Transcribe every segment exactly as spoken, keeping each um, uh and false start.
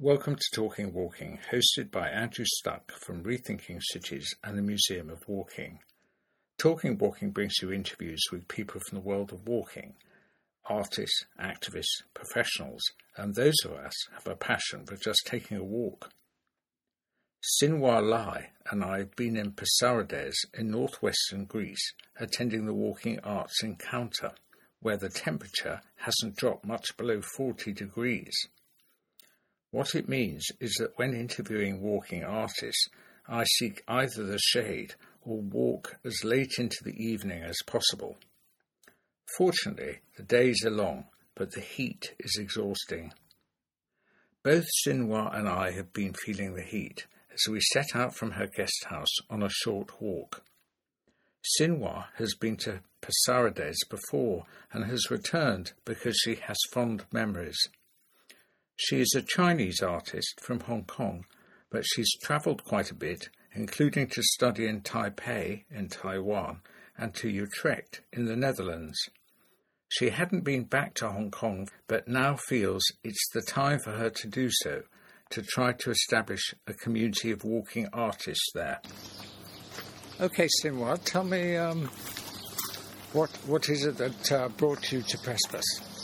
Welcome to Talking Walking, hosted by Andrew Stuck from Rethinking Cities and the Museum of Walking. Talking Walking brings you interviews with people from the world of walking, artists, activists, professionals, and those of us who have a passion for just taking a walk. Sinwar Lai and I have been in Passarides in northwestern Greece, attending the Walking Arts Encounter, where the temperature hasn't dropped much below forty degrees. What it means is that when interviewing walking artists, I seek either the shade or walk as late into the evening as possible. Fortunately, the days are long, but the heat is exhausting. Both Sinwar and I have been feeling the heat as we set out from her guest house on a short walk. Sinwar has been to Passarides before and has returned because she has fond memories. She is a Chinese artist from Hong Kong, but she's travelled quite a bit, including to study in Taipei in Taiwan and to Utrecht in the Netherlands. She hadn't been back to Hong Kong, but now feels it's the time for her to do so, to try to establish a community of walking artists there. Okay, Sinwar, tell me, um, what what is it that uh, brought you to Prespers?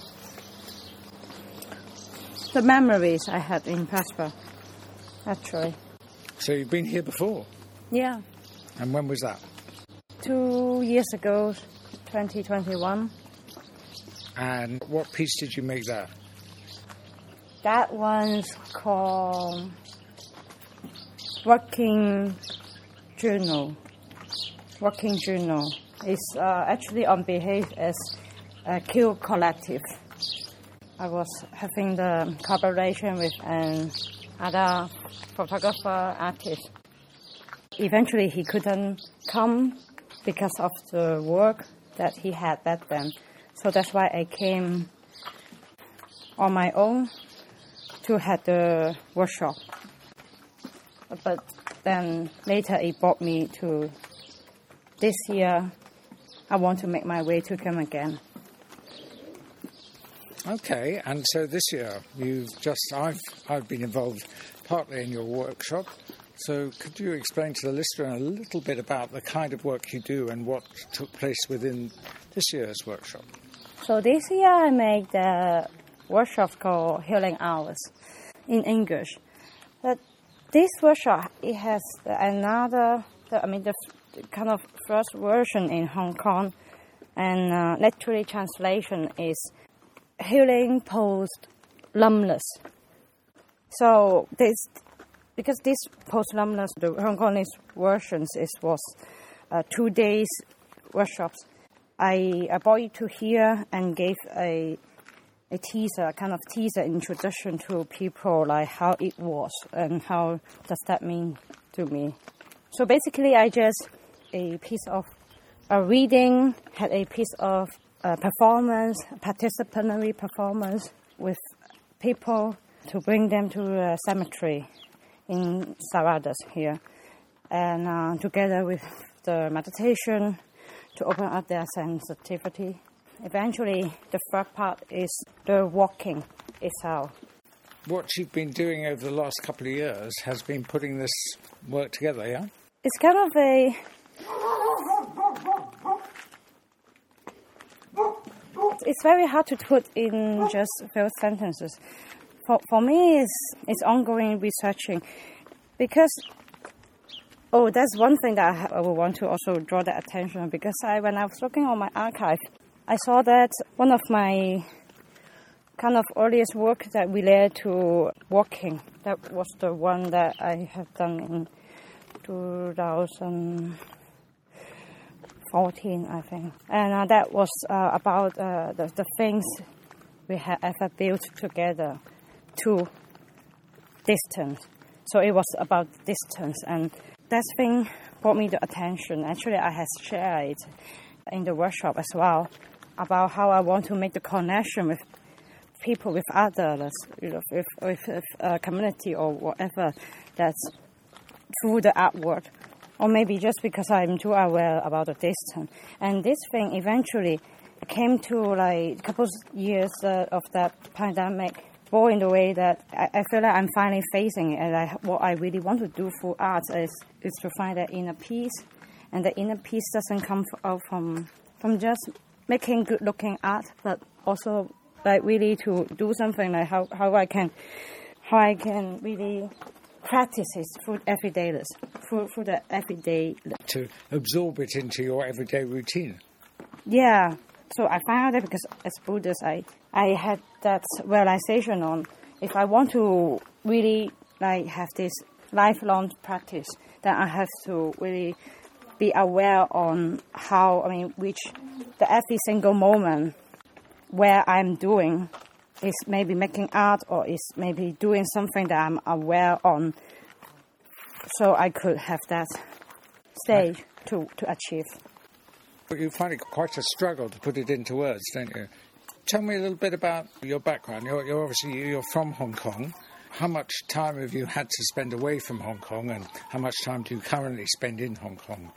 The memories I had in Prespers, actually. So you've been here before? Yeah. And when was that? Two years ago, twenty twenty-one. And what piece did you make there? That one's called Working Journal. Working Journal. It's uh, actually on behalf as a Q Collective. I was having the collaboration with an other photographer artist. Eventually he couldn't come because of the work that he had back then. So that's why I came on my own to have the workshop. But then later it brought me to this year. I want to make my way to come again. Okay, and so this year you've just, I've I've been involved partly in your workshop, so could you explain to the listener a little bit about the kind of work you do and what took place within this year's workshop? So this year I made the workshop called Healing Hours in English. But this workshop, it has another, I mean the kind of first version in Hong Kong, and uh, literally translation is Healing Post Numbness. So this, because this post numbness, the Hong Kongese versions is was uh, two days workshops. I, I brought it to here and gave a a teaser, kind of teaser introduction to people, like how it was and how does that mean to me. So basically, I just a piece of a reading, had a piece of Uh, performance, participatory performance with people to bring them to a cemetery in Passarides here. And uh, together with the meditation to open up their sensitivity. Eventually, the third part is the walking itself. What you've been doing over the last couple of years has been putting this work together, yeah? It's kind of a... It's very hard to put in just few sentences. For for me, it's it's ongoing researching, because oh, that's one thing that I, I would want to also draw the attention, because I when I was looking on my archive, I saw that one of my kind of earliest work that related to walking, that was the one that I have done in two thousand fourteen, I think. And uh, that was uh, about uh, the, the things we had ever built together to distance. So it was about distance. And that thing brought me the attention. Actually, I had shared it in the workshop as well, about how I want to make the connection with people, with others, you know, with, with, with a community or whatever, that's through the artwork. Or maybe just because I'm too aware about the distance. And this thing eventually came to like a couple of years uh, of that pandemic bored in the way that I, I feel like I'm finally facing it, and I, what I really want to do for art is is to find that inner peace, and the inner peace doesn't come out from from just making good looking art, but also like really to do something like how, how I can how I can really practice it through everyday life, through, through the everyday life. To absorb it into your everyday routine. Yeah. So I found out that because as Buddhist, I, I had that realization on if I want to really like have this lifelong practice, then I have to really be aware on how, I mean, which the every single moment where I'm doing is maybe making art or is maybe doing something that I'm aware on, so I could have that stage to, to achieve. But you find it quite a struggle to put it into words, don't you? Tell me a little bit about your background. You're, you're obviously you're from Hong Kong. How much time have you had to spend away from Hong Kong, and how much time do you currently spend in Hong Kong?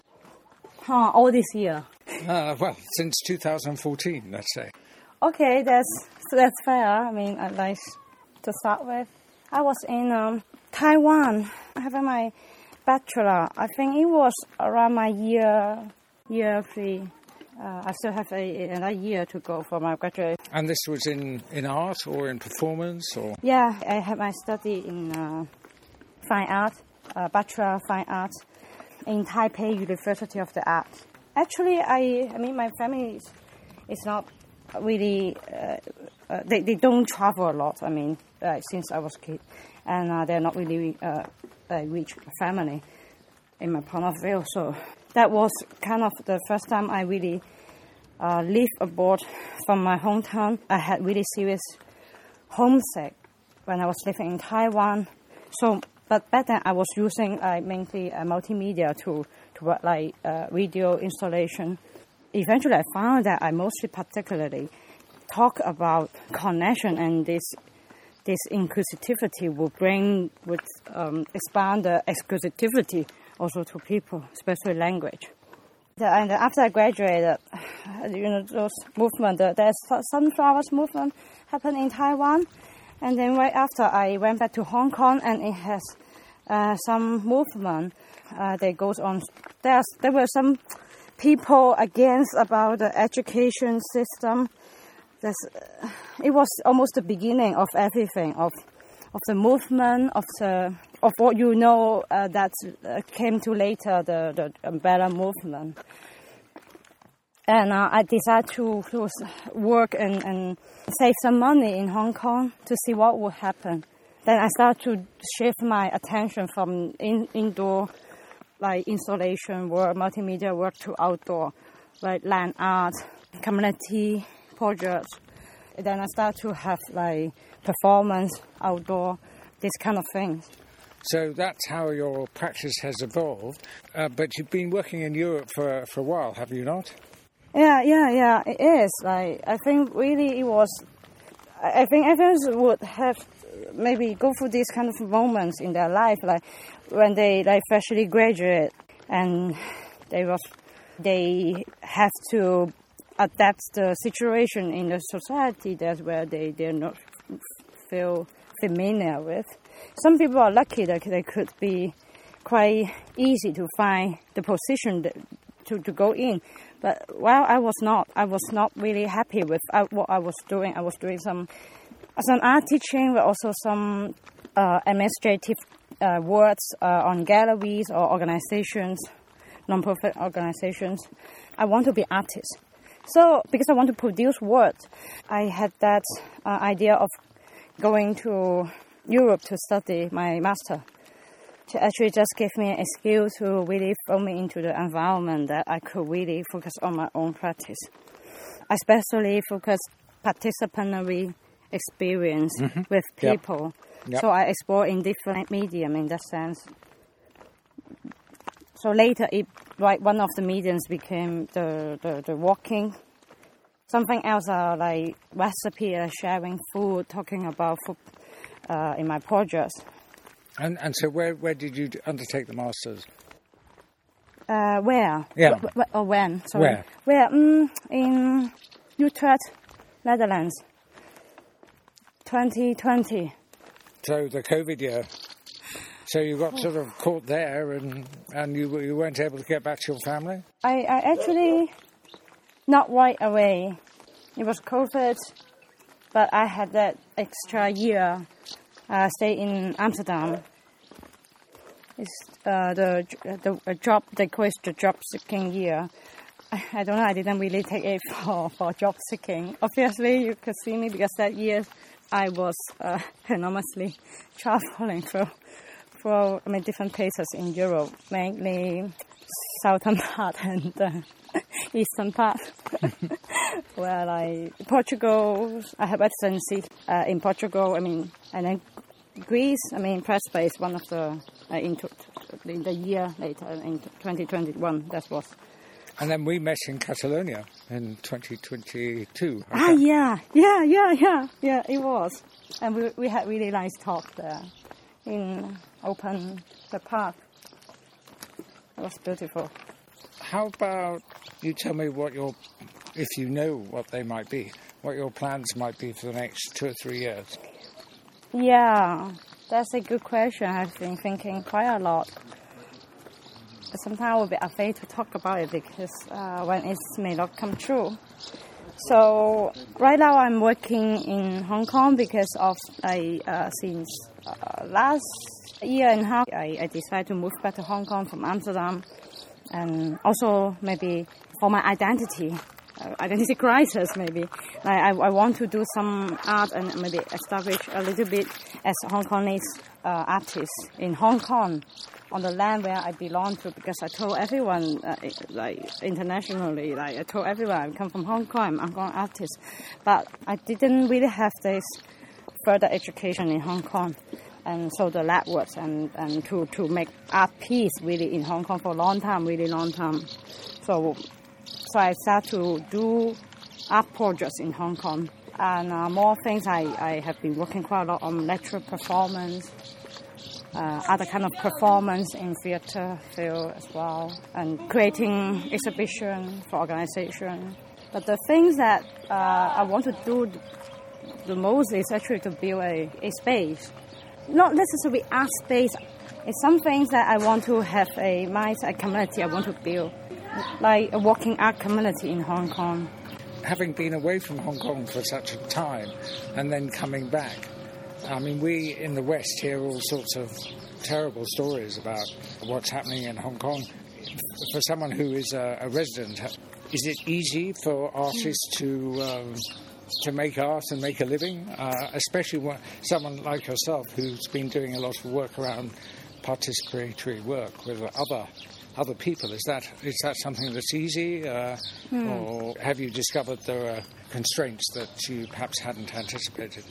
Huh, all this year. Uh, well, since two thousand fourteen, let's say. Okay, that's that's fair. I mean, I'd like to start with. I was in um, Taiwan having my bachelor. I think it was around my year year three. Uh, I still have a, another year to go for my graduate. And this was in, in art or in performance? Or Yeah, I had my study in uh, fine art, uh, bachelor of fine art in Taipei University of the Arts. Actually, I I mean, my family is, is not really, uh, uh, they, they don't travel a lot, I mean, uh, since I was a kid. And uh, they're not really uh, a rich family in my point of view. So that was kind of the first time I really uh, lived abroad from my hometown. I had really serious homesick when I was living in Taiwan. So, but back then I was using uh, mainly uh, multimedia to to work like uh, video installation. Eventually, I found that I mostly particularly talk about connection, and this this inclusivity will bring would um, expand the exclusivity also to people, especially language. The, and after I graduated, you know, those movement, the, the sunflowers movement happened in Taiwan, and then right after I went back to Hong Kong, and it has uh, some movement uh, that goes on. There's, there were some people against about the education system. There's, uh, it was almost the beginning of everything, of of the movement, of the of what you know uh, that uh, came to later, the, the umbrella movement. And uh, I decided to, to work and, and save some money in Hong Kong to see what would happen. Then I started to shift my attention from in, indoor, like installation work, multimedia work, to outdoor, like land art, community projects. Then I started to have like performance, outdoor, this kind of things. So that's how your practice has evolved. Uh, but you've been working in Europe for for a while, have you not? Yeah, yeah, yeah. It is. Like I think really it was. I think everyone would have maybe go through these kind of moments in their life, like when they like freshly graduate and they was they have to adapt the situation in the society that's where they they're not feel familiar with. Some people are lucky that they could be quite easy to find the position that, to, to go in. But while I was not, I was not really happy with what I was doing. I was doing some some art teaching, but also some uh, administrative uh, works uh, on galleries or organizations, non-profit organizations. I want to be artist. So because I want to produce work, I had that uh, idea of going to Europe to study my master, to actually just give me an excuse to really throw me into the environment that I could really focus on my own practice. I especially focus participatory experience mm-hmm. with people. Yep. Yep. So I explore in different medium in that sense. So later, it, like one of the mediums became the, the, the walking. Something else are like recipe, uh, sharing food, talking about food uh, in my projects. And and so where where did you undertake the masters? Uh, where? Yeah. W- w- or when? Sorry. Where? Where? Um, in Utrecht, Netherlands. twenty twenty. So the COVID year. So you got sort of caught there, and, and you you weren't able to get back to your family? I, I actually, not right away. It was COVID, but I had that extra year. I stayed in Amsterdam. It's uh, the the job, they call it the job seeking year. I, I don't know, I didn't really take it for, for job seeking. Obviously, you could see me because that year I was uh, enormously traveling through. For I mean, different places in Europe, mainly southern part and uh, eastern part. Where like Portugal, I have residency uh, in Portugal. I mean, and then Greece. I mean, Prespa is one of the uh, in, to, in the year later in twenty twenty-one. That was. And then we met in Catalonia in twenty twenty-two. Ah, yeah, yeah, yeah, yeah, yeah. It was, and we we had really nice talk there. In open the park. It was beautiful. How about you tell me what your, if you know what they might be, what your plans might be for the next two or three years? Yeah, that's a good question. I've been thinking quite a lot. But sometimes I will be afraid to talk about it because uh, when it may not come true. So right now I'm working in Hong Kong because of I uh, since uh, last year and a half I, I decided to move back to Hong Kong from Amsterdam, and also maybe for my identity, uh, identity crisis maybe. Like I, I want to do some art and maybe establish a little bit as a Hong Kongese uh, artist in Hong Kong, on the land where I belong to, because I told everyone, uh, like internationally, like I told everyone I come from Hong Kong, I'm a Hong Kong artist, but I didn't really have this further education in Hong Kong, and so the lab works and, and to, to make art piece really in Hong Kong for a long time, really long time. So, so I started to do art projects in Hong Kong, and uh, more things I, I have been working quite a lot on lecture performance. Uh, other kind of performance in theatre field as well, and creating exhibition for organization. But the things that uh, I want to do the most is actually to build a, a space. Not necessarily art space. It's some things that I want to have a mindset community I want to build, like a walking art community in Hong Kong. Having been away from Hong Kong for such a time and then coming back, I mean, we in the West hear all sorts of terrible stories about what's happening in Hong Kong. For someone who is a, a resident, is it easy for artists to um, to make art and make a living, uh, especially when someone like yourself who's been doing a lot of work around participatory work with other other people? Is that is that something that's easy, uh, mm. or have you discovered there are constraints that you perhaps hadn't anticipated?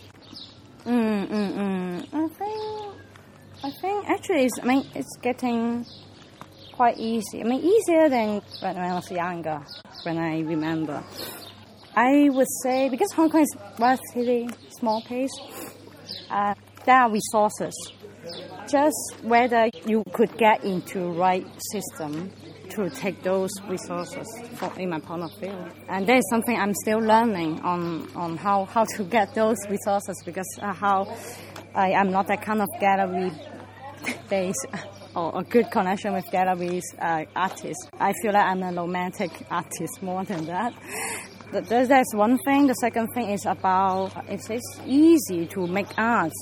Mm, mm, mm. I think, I think actually, it's, I mean, it's getting quite easy. I mean, easier than when I was younger, when I remember. I would say, because Hong Kong is a relatively small place, uh, there are resources. Just whether you could get into right system to take those resources, for, in my point of view. And that is something I'm still learning on, on how, how to get those resources, because uh, how I am not that kind of gallery-based or a good connection with galleries uh, artists. I feel like I'm a romantic artist more than that. That's one thing. The second thing is about, it's, it's easy to make art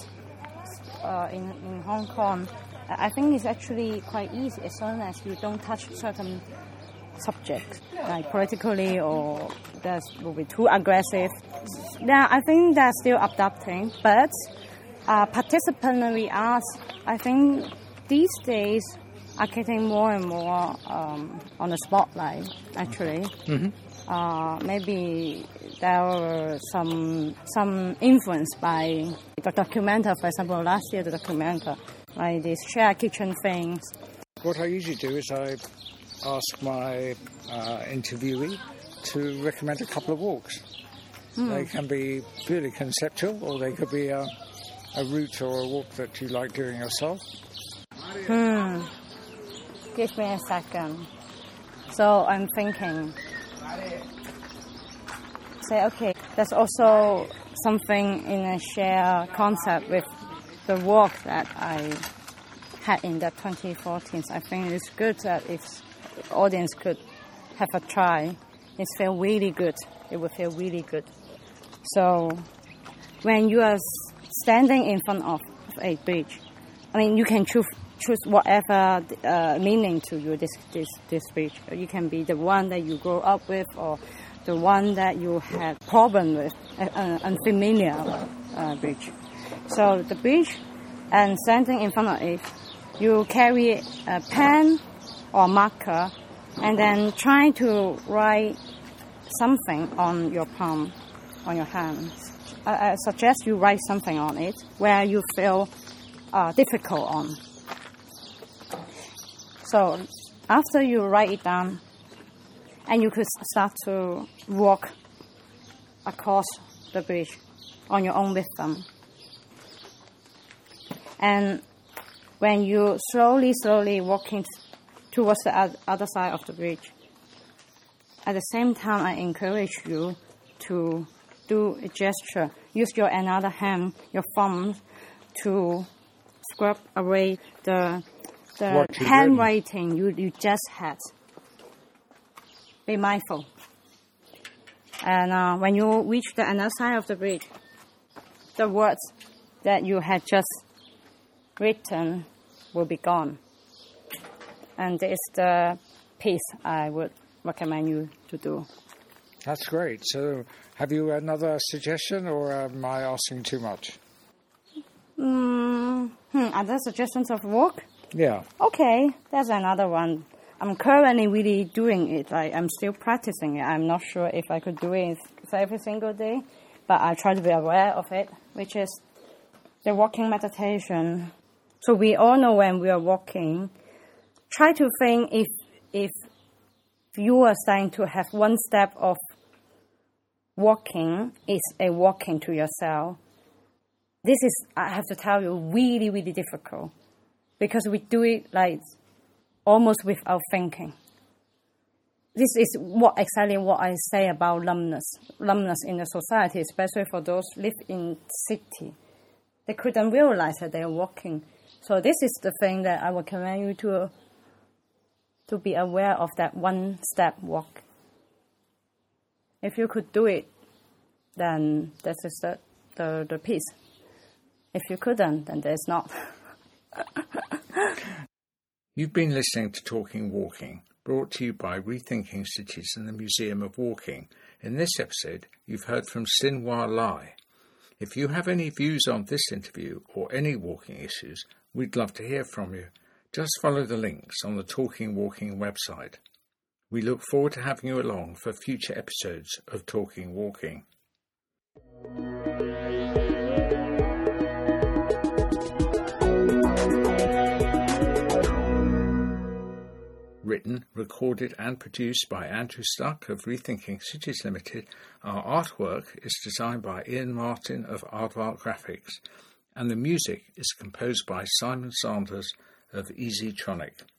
uh, in, in Hong Kong. I think it's actually quite easy as long as you don't touch certain subjects, like politically or that will be too aggressive. Yeah, I think they're still adapting, but uh, participatory arts, I think these days are getting more and more um, on the spotlight, actually. Mm-hmm. Uh, maybe there were some some influence by the documenta, for example, last year the documenta, like these shared kitchen things. What I usually do is I ask my uh, interviewee to recommend a couple of walks. Mm. They can be purely conceptual, or they could be a, a route or a walk that you like doing yourself. Hmm. Give me a second. So I'm thinking, say, okay, there's also something in a shared concept with the work that I had in the twenty fourteen. I think it's good that if the audience could have a try, it feels really good. It would feel really good. So when you are standing in front of a bridge, I mean, you can choose choose whatever uh, meaning to you this this this bridge. You can be the one that you grew up with, or the one that you had problem with, an uh, unfamiliar uh, bridge. So the bridge, and standing in front of it, you carry a pen or marker, and then try to write something on your palm, on your hands. I, I suggest you write something on it where you feel uh, difficult on. So after you write it down, and you could start to walk across the bridge on your own rhythm. And when you slowly, slowly walking towards the other side of the bridge, at the same time, I encourage you to do a gesture. Use your another hand, your thumb, to scrub away the the handwriting you, you just had. Be mindful. And uh, when you reach the other side of the bridge, the words that you had just written will be gone. And this is the piece I would recommend you to do. That's great. So have you another suggestion, or am I asking too much? Mm, hmm, other suggestions of work? Yeah. Okay, there's another one. I'm currently really doing it. Like, I'm still practicing it. I'm not sure if I could do it every single day, but I try to be aware of it, which is the walking meditation. So we all know when we are walking, try to think if if you are starting to have one step of walking is a walking to yourself. This is, I have to tell you, really, really difficult, because we do it like almost without thinking. This is what exactly what I say about numbness, numbness in the society, especially for those who live in city. They couldn't realize that they are walking. So this is the thing that I would recommend you to to be aware of, that one step walk. If you could do it, then this is the, the, the piece. If you couldn't, then there's not. You've been listening to Talking Walking, brought to you by Rethinking Cities and the Museum of Walking. In this episode, you've heard from Sin-Hua Lai. If you have any views on this interview or any walking issues, we'd love to hear from you. Just follow the links on the Talking Walking website. We look forward to having you along for future episodes of Talking Walking. Written, recorded and produced by Andrew Stuck of Rethinking Cities Limited. Our artwork is designed by Ian Martin of Aardvark Graphics, and the music is composed by Simon Sanders of Easytronic.